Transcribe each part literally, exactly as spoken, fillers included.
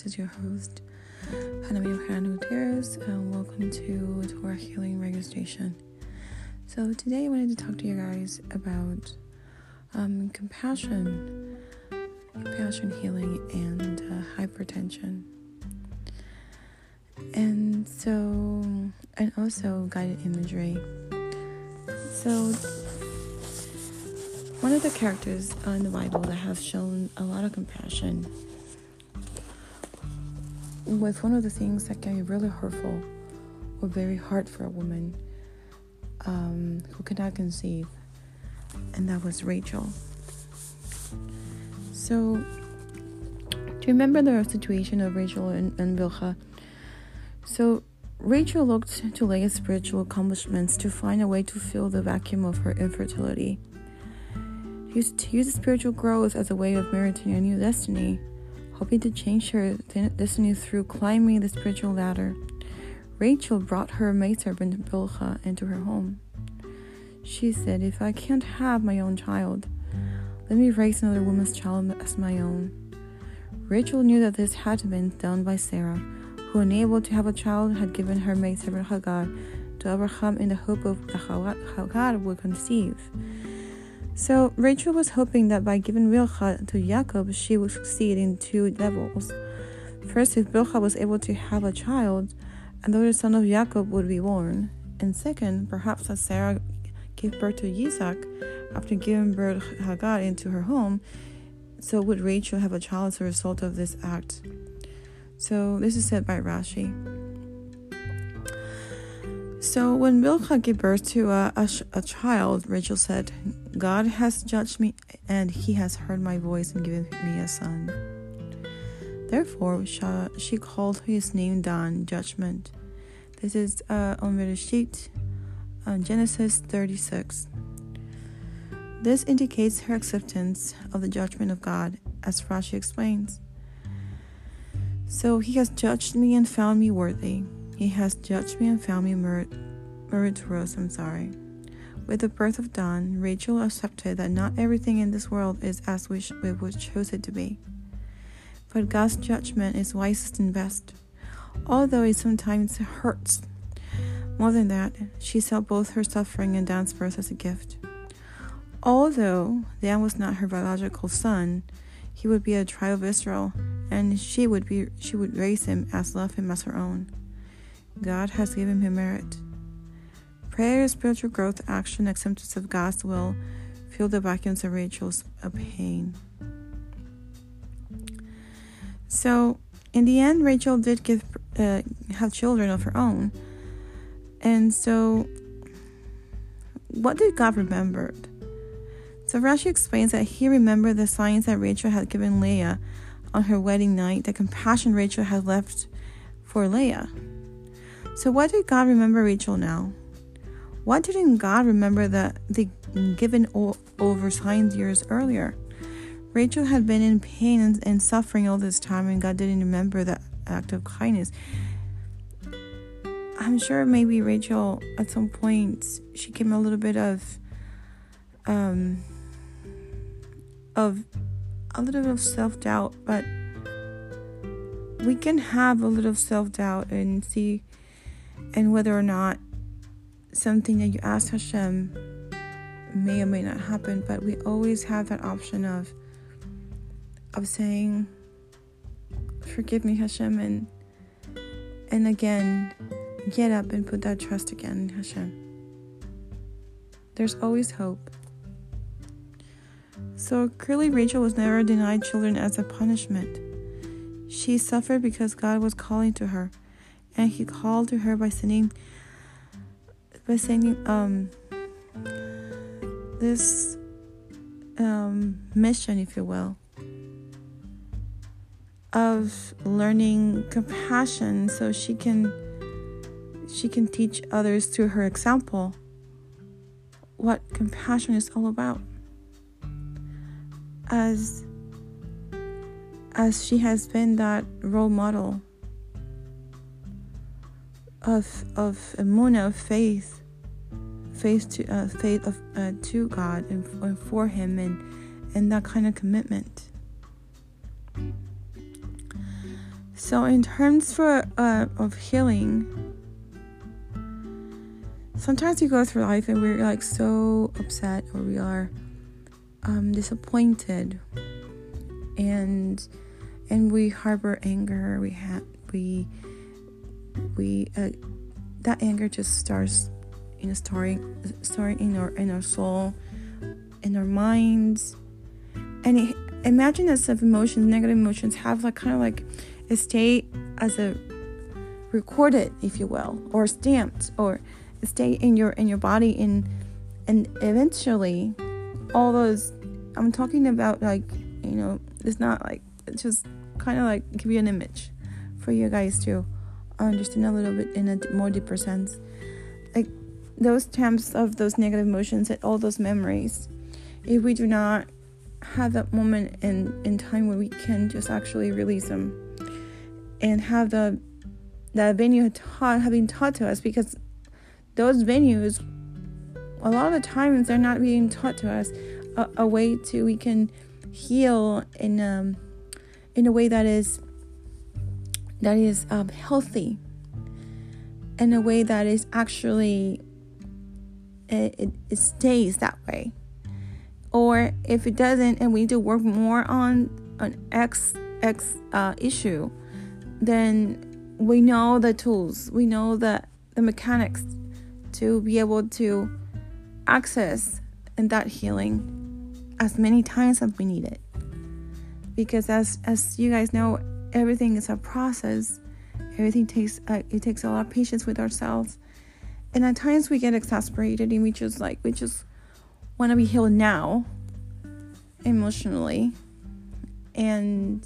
This is your host, Hanami Yohana Gutierrez, and welcome to Torah Healing Radio Station. So today I wanted to talk to you guys about um, compassion, compassion healing, and uh, hypertension. And so, and also guided imagery. So, one of the characters in the Bible that have shown a lot of compassion with one of the things that can be really hurtful or very hard for a woman um, who could not conceive, and that was Rachel. So, do you remember the situation of Rachel and, and Bilhah? So, Rachel looked to Leah's spiritual accomplishments to find a way to fill the vacuum of her infertility. She used to use spiritual growth as a way of meriting a new destiny, hoping to change her destiny through climbing the spiritual ladder. Rachel brought her maidservant Bilhah into her home. She said, "If I can't have my own child, let me raise another woman's child as my own." Rachel knew that this had been done by Sarah, who, unable to have a child, had given her maidservant Hagar to Abraham in the hope of that Hagar would conceive. So Rachel was hoping that by giving Bilhah to Jacob, she would succeed in two levels. First, if Bilhah was able to have a child, another son of Jacob would be born. And second, perhaps as Sarah gave birth to Isaac after giving birth to Hagar into her home, so would Rachel have a child as a result of this act. So this is said by Rashi. So when Bilhah gave birth to a, a, a child, Rachel said, "God has judged me, and he has heard my voice and given me a son." Therefore, she called his name Dan, judgment. This is uh, on Bereshit, on Genesis thirty-six. This indicates her acceptance of the judgment of God, as Rashi explains. So he has judged me and found me worthy. He has judged me and found me merit, meritorious. I'm sorry. With the birth of Dan, Rachel accepted that not everything in this world is as we, we would choose it to be. But God's judgment is wisest and best, although it sometimes hurts. More than that, she saw both her suffering and Dan's birth as a gift. Although Dan was not her biological son, he would be a tribe of Israel, and she would be she would raise him as love him as her own. God has given him merit. Prayer, spiritual growth, action, acceptance of God's will fill the vacuums of Rachel's pain. So, in the end, Rachel did give uh, have children of her own. And so, what did God remember? So Rashi explains that he remembered the signs that Rachel had given Leah on her wedding night, the compassion Rachel had left for Leah. So what did God remember Rachel now? Why didn't God remember the, the given o- over signs years earlier? Rachel had been in pain and, and suffering all this time, and God didn't remember that act of kindness. I'm sure maybe Rachel, at some point, she came a little bit of, um, of a little bit of self-doubt, but we can have a little self-doubt and see, and whether or not something that you ask Hashem may or may not happen, but we always have that option of of saying, "Forgive me, Hashem," and and again, get up and put that trust again in Hashem. There's always hope. So clearly Rachel was never denied children as a punishment. She suffered because God was calling to her, and he called to her by sending by sending um this um mission, if you will, of learning compassion so she can she can teach others through her example what compassion is all about. As as she has been that role model of of emunah, of faith, faith to uh, faith of uh, to God and, and for Him, and and that kind of commitment. So in terms for uh, of healing, sometimes we go through life and we're like so upset, or we are um, disappointed, and and we harbor anger. We have we we uh, that anger just starts, you know, starting starting in our in our soul, in our minds, and it, imagine that some emotions, negative emotions, have like kind of like a stay as a recorded, if you will, or stamped, or stay in your in your body, in and eventually all those, I'm talking about, like, you know, it's not like, it's just kind of like give you an image for you guys to understand a little bit in a more deeper sense, like those stamps of those negative emotions and all those memories. If we do not have that moment in in time where we can just actually release them and have the that venue taught having taught to us, because those venues, a lot of the times, they're not being taught to us a, a way to we can heal in um in a way that is that is um, healthy, in a way that is actually it, it, it stays that way. Or if it doesn't, and we need to work more on an X X uh, issue, then we know the tools, we know the the mechanics to be able to access and that healing as many times as we need it. Because as as you guys know, everything is a process. Everything takes uh, it takes a lot of patience with ourselves, and at times we get exasperated and we just like we just want to be healed now, emotionally, and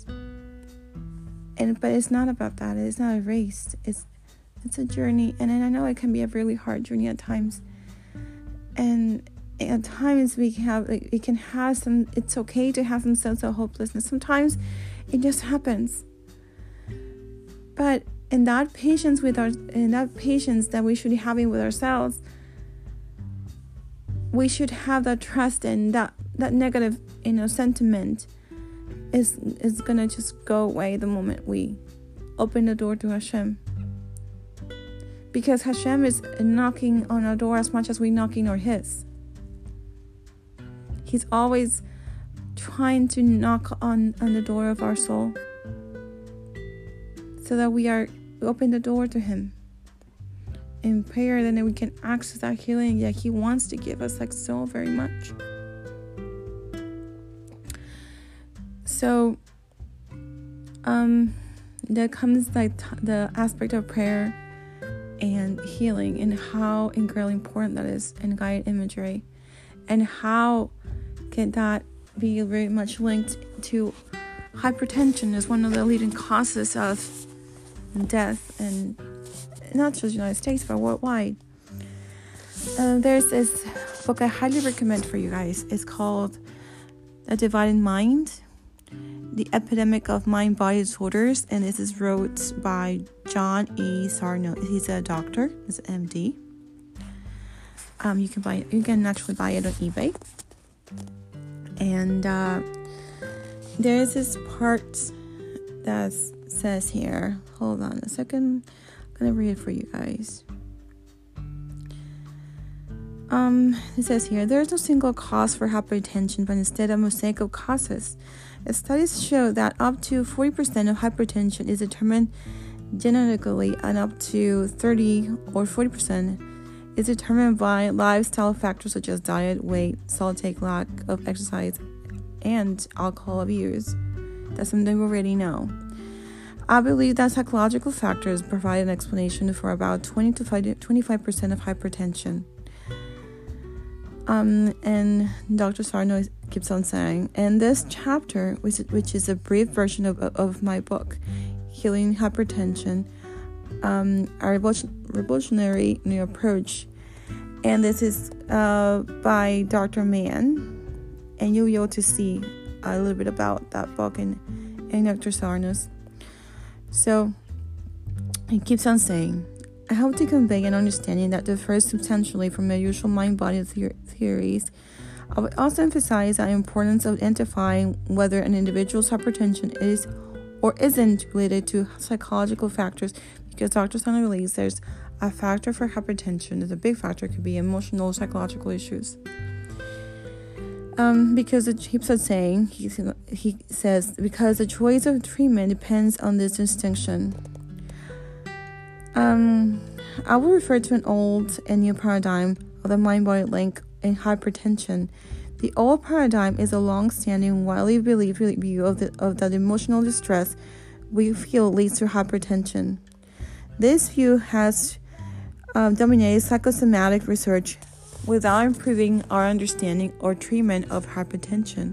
and but it's not about that. It's not a race. It's it's a journey, and I know it can be a really hard journey at times. And at times we have like it can have some. It's okay to have some sense of hopelessness. Sometimes it just happens. But in that patience with our, in that patience that we should be having with ourselves, we should have that trust in that that negative, you know, sentiment is is gonna just go away the moment we open the door to Hashem. Because Hashem is knocking on our door as much as we knocking on His. He's always trying to knock on, on the door of our soul, so that we are we open the door to Him in prayer, then we can access that healing that He wants to give us, like, so very much. So um there comes like t- the aspect of prayer and healing, and how incredibly important that is in guided imagery, and how can that be very much linked to hypertension as one of the leading causes of death, and not just the United States but worldwide. Uh, there's this book I highly recommend for you guys. It's called The Divided Mind: The Epidemic of Mind-Body Disorders, and this is wrote by John E. Sarno. He's a doctor, he's an M D. Um, you can buy it, you can actually buy it on eBay. And uh, there's this part that says here, hold on a second, I'm gonna read it for you guys. Um, it says here, there is no single cause for hypertension, but instead a mosaic of causes. Studies show that up to forty percent of hypertension is determined genetically, and up to thirty or forty percent is determined by lifestyle factors such as diet, weight, salt intake, lack of exercise, and alcohol abuse. That's something we already know. I believe that psychological factors provide an explanation for about twenty to twenty-five percent of hypertension. Um, and Doctor Sarno keeps on saying, in this chapter, which, which is a brief version of, of my book, Healing Hypertension, um, a revolutionary new approach, and this is uh, by Doctor Mann, and you'll be able to see a little bit about that book in, in Doctor Sarno's. So, he keeps on saying, I hope to convey an understanding that differs substantially from the usual mind-body the- theories. I would also emphasize the importance of identifying whether an individual's hypertension is or isn't related to psychological factors, because doctors don't release there's a factor for hypertension. There's a big factor. It could be emotional, psychological issues. Um, because it keeps on saying, he, he says, because the choice of treatment depends on this distinction. Um, I will refer to an old and new paradigm of the mind-body link in hypertension. The old paradigm is a long-standing, widely believed view of the of that emotional distress we feel leads to hypertension. This view has um, dominated psychosomatic research without improving our understanding or treatment of hypertension.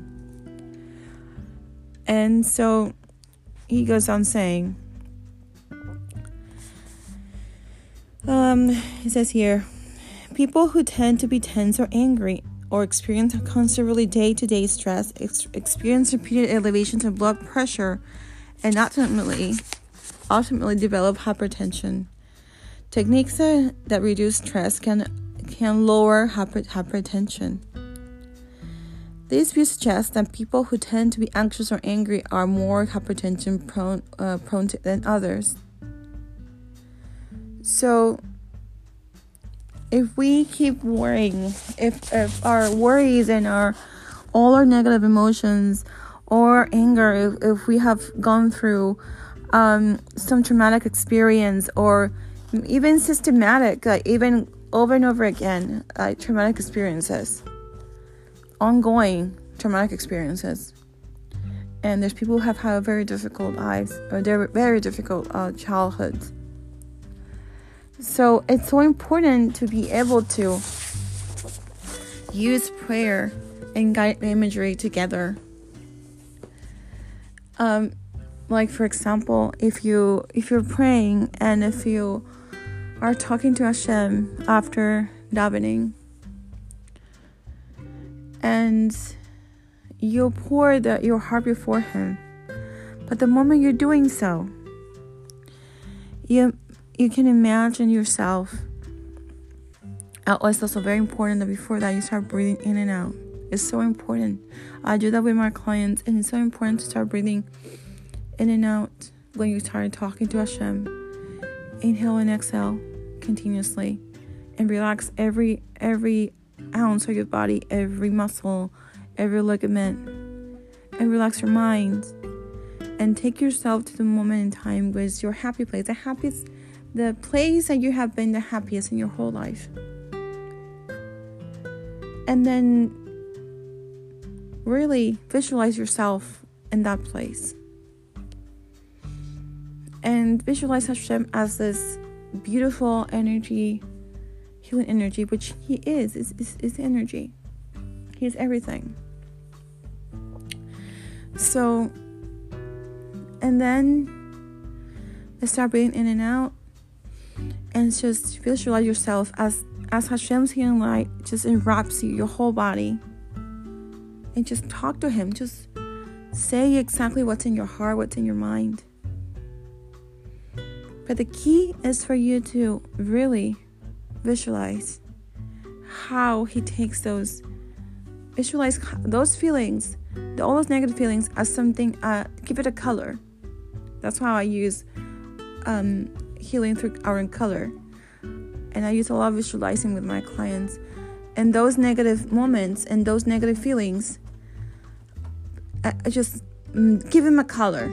And so he goes on saying, um, he says here, people who tend to be tense or angry or experience constantly day-to-day stress ex- experience repeated elevations of blood pressure and ultimately, ultimately develop hypertension. Techniques that, that reduce stress can can lower hyper, hypertension. This view suggests that people who tend to be anxious or angry are more hypertension prone, uh, prone to, than others. So, if we keep worrying, if, if our worries and our all our negative emotions or anger, if, if we have gone through um, some traumatic experience or even systematic, like even over and over again, like traumatic experiences, ongoing traumatic experiences. And there's people who have had very difficult lives, or they're very difficult uh, childhoods. So it's so important to be able to use prayer and guided imagery together. Um, like for example, if you if you're praying and if you are talking to Hashem after davening, and you pour the, your heart before Him, but the moment you're doing so, you you can imagine yourself. Oh, it's also very important that before that you start breathing in and out. It's so important. I do that with my clients, and it's so important to start breathing in and out when you start talking to Hashem. Inhale and exhale continuously, and relax every every ounce of your body, every muscle, every ligament, and relax your mind, and take yourself to the moment in time with your happy place, the happiest, the place that you have been the happiest in your whole life. And then really visualize yourself in that place. And visualize Hashem as this beautiful energy, healing energy, which He is. Is is, is energy. He is everything. So, and then let's start breathing in and out, and just visualize yourself as as Hashem's healing light just enwraps you, your whole body, and just talk to Him. Just say exactly what's in your heart, what's in your mind. But the key is for you to really visualize how He takes those, visualize those feelings, all those negative feelings as something, uh, give it a color. That's how I use um, healing through art and color. And I use a lot of visualizing with my clients. And those negative moments and those negative feelings, I, I just mm, give them a color.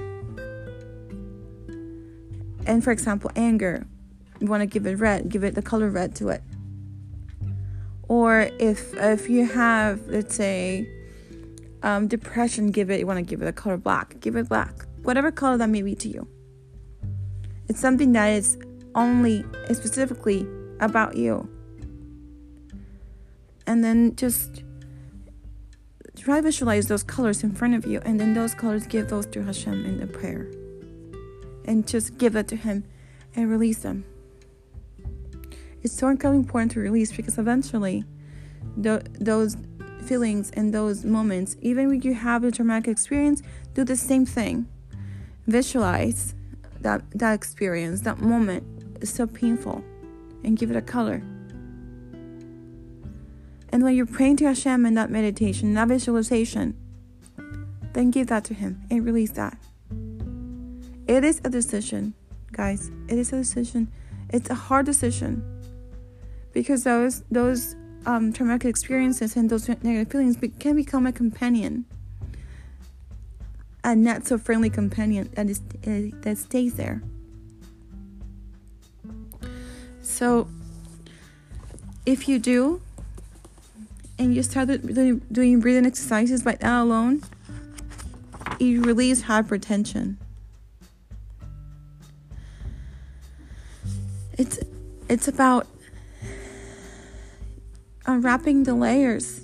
And for example, anger, you want to give it red, give it the color red to it. Or if if you have, let's say, um, depression, give it, you want to give it the color black, give it black. Whatever color that may be to you. It's something that is only, specifically about you. And then just try to visualize those colors in front of you, and then those colors, give those to Hashem in the prayer. And just give that to Him and release them. It's so incredibly important to release, because eventually th- those feelings and those moments, even when you have a traumatic experience, do the same thing. Visualize that, that experience, that moment is so painful, and give it a color. And when you're praying to Hashem in that meditation, that visualization, then give that to Him and release that. It is a decision, guys. It is a decision. It's a hard decision. Because those those um, traumatic experiences and those negative feelings be- can become a companion. A not so friendly companion that is uh, that stays there. So, if you do, and you start doing, doing breathing exercises by that alone, it relieves hypertension. It's it's about unwrapping the layers,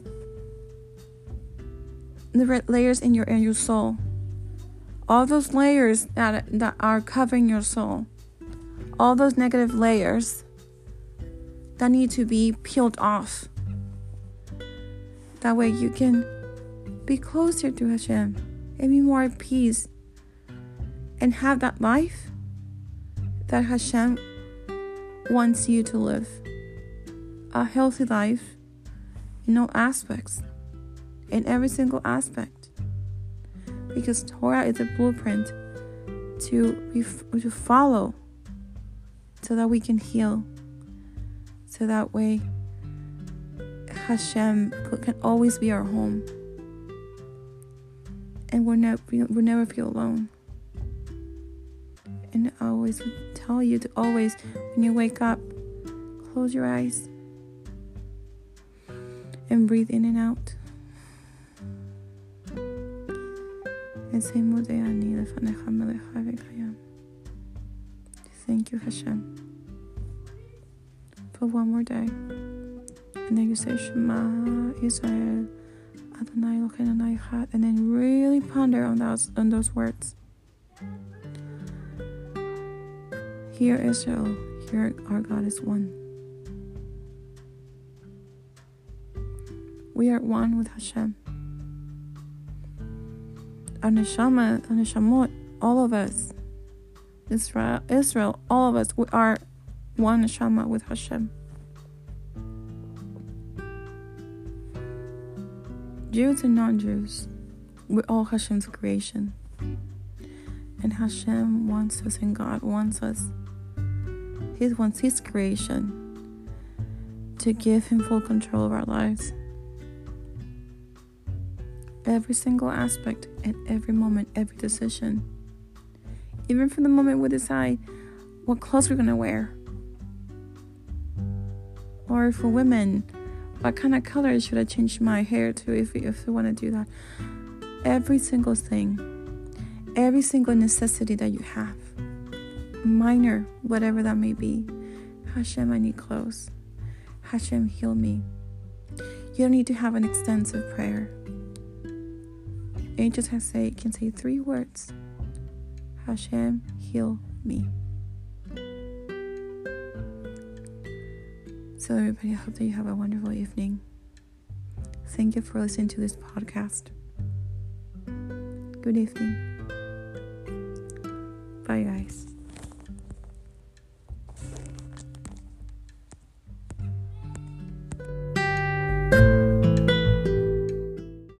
the layers in your in your soul. All those layers that that are covering your soul, all those negative layers that need to be peeled off. That way you can be closer to Hashem and be more at peace and have that life that Hashem wants you to live. A healthy life in all aspects, in every single aspect. Because Torah is a blueprint to, to follow so that we can heal. So that way Hashem can always be our home. And we'll never, we'll never feel alone. And I always tell you to always, when you wake up, close your eyes and breathe in and out. And say, thank you, Hashem, for one more day. And then you say, Shema Israel, Adonai Eloheinu Echad, and then really ponder on those on those words. Hear Israel, hear our God is one. We are one with Hashem. Our neshama, our neshamot, all of us, Israel, Israel, all of us, we are one neshama with Hashem. Jews and non-Jews, we're all Hashem's creation. And Hashem wants us, and God wants us. He wants His creation to give Him full control of our lives. Every single aspect, at every moment, every decision. Even from the moment we decide what clothes we're going to wear. Or for women, what kind of color should I change my hair to if we, if we want to do that. Every single thing, every single necessity that you have, minor, whatever that may be. Hashem, I need clothes. Hashem, heal me. You don't need to have an extensive prayer. You just have to say, can say three words. Hashem, heal me. So everybody, I hope that you have a wonderful evening. Thank you for listening to this podcast. Good evening. Bye, guys.